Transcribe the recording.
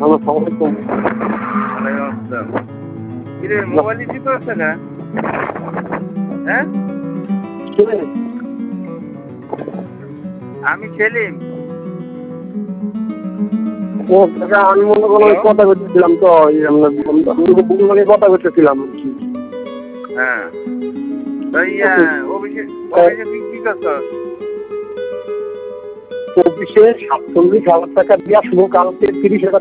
Hello, সালাম আলাইকুম। ওয়ালাইকুম আসসালাম। কিরে মোবাইল রিসিভ করছে না? হ্যাঁ, কে? আমি সেলিম। ও কাকা, আমি মনে করলাম হ্যালো? কথা করতেছিলাম তো, আপনার কথা করতেছিলাম। হ্যাঁ, তো অফিসে তুই কি করছস? অফিসে 47,000 টাকা দিয়ে আসবো, কালকে 30,000